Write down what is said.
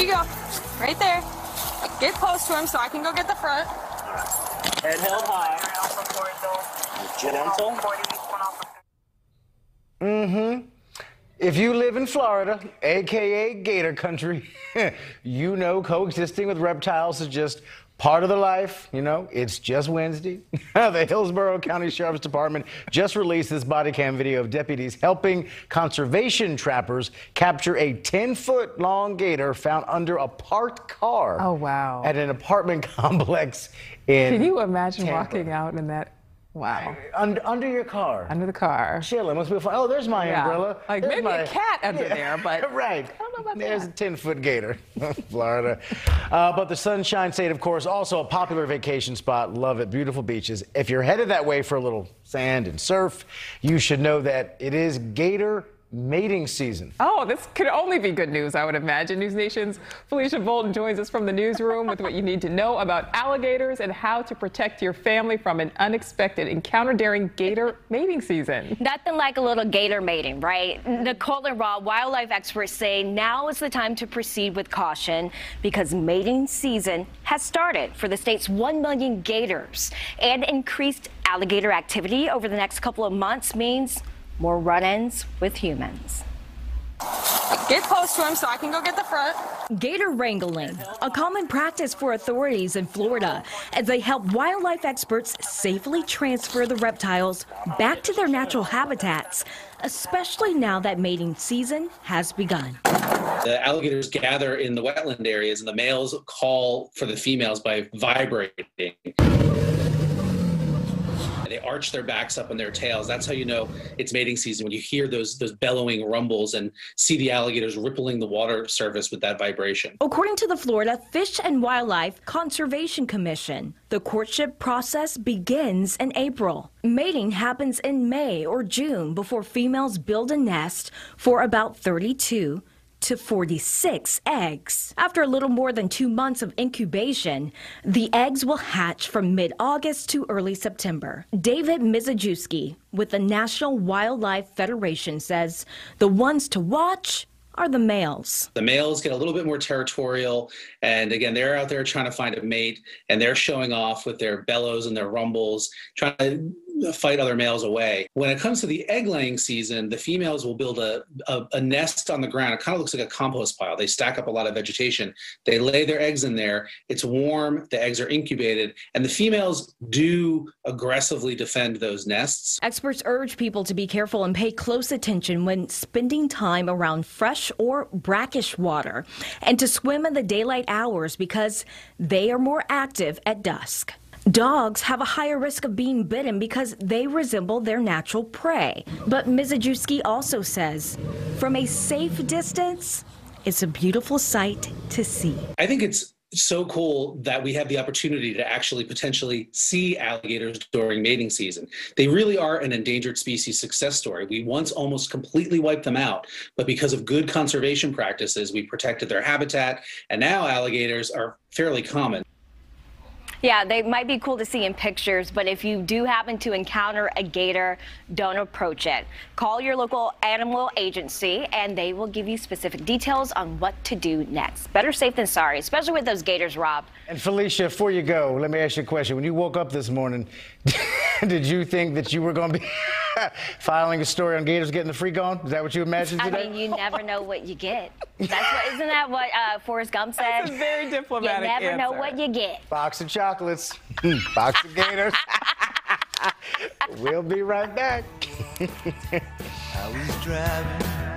you go. Right there. Get close to him so I can go get the front. Head held high. Gentle. If you live in Florida, aka Gator Country, you know coexisting with reptiles is just part of their life. You know, it's just Wednesday. The Hillsborough County Sheriff's Department just released this body cam video of deputies helping conservation trappers capture a 10-foot-long gator found under a parked car. Oh, wow. At an apartment complex in Can you imagine Tampa. walking out in that? Wow. Under your car. Under the car. Chilling. Must be fun. Oh, there's my umbrella. Like There's maybe a cat under there, but right. I don't know about There's that. a 10-foot gator, Florida. But the Sunshine State, of course, also a popular vacation spot. Love it. Beautiful beaches. If you're headed that way for a little sand and surf, you should know that it is gator mating season. Oh, this could only be good news, I would imagine. News Nation's Felicia Bolton joins us from the newsroom with what you need to know about alligators and how to protect your family from an unexpected encounter during gator mating season. Nothing like a little gator mating, right? Nicole and Rob, wildlife experts say now is the time to proceed with caution because mating season has started for the state's 1 million gators. And increased alligator activity over the next couple of months means more run-ins with humans. Get close to him so I can go get the front. Gator wrangling, a common practice for authorities in Florida as they help wildlife experts safely transfer the reptiles back to their natural habitats, especially now that mating season has begun. The alligators gather in the wetland areas and the males call for the females by vibrating. They arch their backs up on their tails. That's how you know it's mating season, when you hear those bellowing rumbles and see the alligators rippling the water surface with that vibration. According to the Florida Fish and Wildlife Conservation Commission, the courtship process begins in April. Mating happens in May or June before females build a nest for about 32 to 46 eggs. After a little more than 2 months of incubation, the eggs will hatch from mid-August to early September. David Mizajewski with the National Wildlife Federation says the ones to watch are the males. The males get a little bit more territorial, and again, they're out there trying to find a mate, and they're showing off with their bellows and their rumbles, trying to fight other males away. When it comes to the egg-laying season, the females will build a nest on the ground. It kind of looks like a compost pile. They stack up a lot of vegetation. They lay their eggs in there. It's warm. The eggs are incubated, and the females do aggressively defend those nests. Experts urge people to be careful and pay close attention when spending time around fresh or brackish water and to swim in the daylight hours because they are more active at dusk. Dogs have a higher risk of being bitten because they resemble their natural prey. But Mizajewski also says, from a safe distance, it's a beautiful sight to see. I think it's so cool that we have the opportunity to actually potentially see alligators during mating season. They really are an endangered species success story. We once almost completely wiped them out, but because of good conservation practices, we protected their habitat, and now alligators are fairly common. Yeah, they might be cool to see in pictures, but if you do happen to encounter a gator, don't approach it. Call your local animal agency and they will give you specific details on what to do next. Better safe than sorry, especially with those gators, Rob. And Felicia, before you go, let me ask you a question. When you woke up this morning, did you think that you were going to be filing a story on gators getting the freak on? Is that what you imagined today? I mean, you never know what you get. Isn't that what Forrest Gump said? That's a very diplomatic You never know answer. what you get. Box of chocolates, box of gators. We'll be right back. I was driving